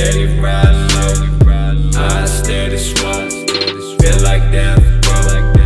steady riding low, I steady swole. Feel like death, bro.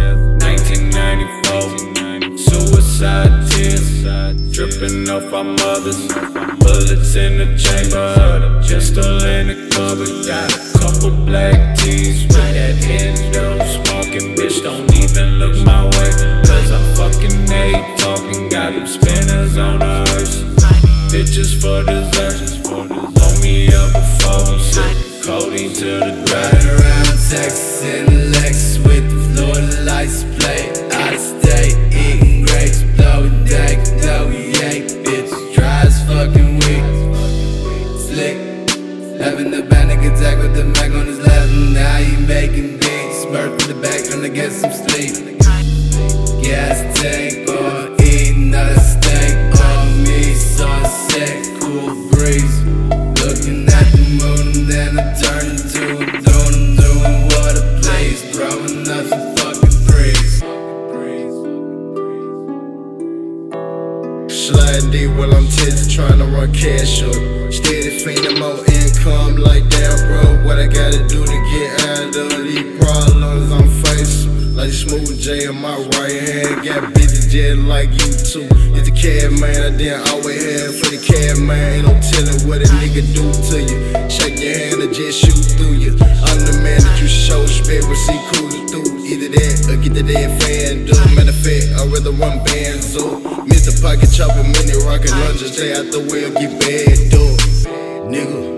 1994, suicide tears dripping off our mothers. Bullets in the chamber, pistol in the cupboard. Got a couple black tees with that endo smoking. Bitch, don't even look my way, cause I'm fucking hate talking. Got them spinners on the hearse. Bitches for dessert, blow me up before I'm sick. Codeine to the Ride around Texas in the Lex with the Florida lights play. Out of state, eating grapes, blowing dank, though we ain't. Bitch, dry as fucking weak, slick. Having the panic attack with the Mac on his lap, and now he making beats. Birth to the back, trying to get some sleep. Gas tank on, eating another steak on me. Sunset, cool breeze. Looking at the moon, then I turn into a drone. I'm doing what I please, throwing up some fucking threes. Sliding deep while I'm tipsy, trying to run cash up. Steady fiending more income, like damn bro, what I gotta do to get out of these problems I'm facing. Like Smooth J in my right hand, got bitches just like you too. It's the cab man, I didn't always have for the cab man. Ain't no telling what a nigga do to you. Shake your hand or just shoot through you. I'm the man that you show respect, but see cruising through. Either that or get the dead fan, dude. Matter of fact, I'd rather run bands up. Mr. Pocket Chopper, mini rocket lunges, stay out the way or get bad, dude. Nigga.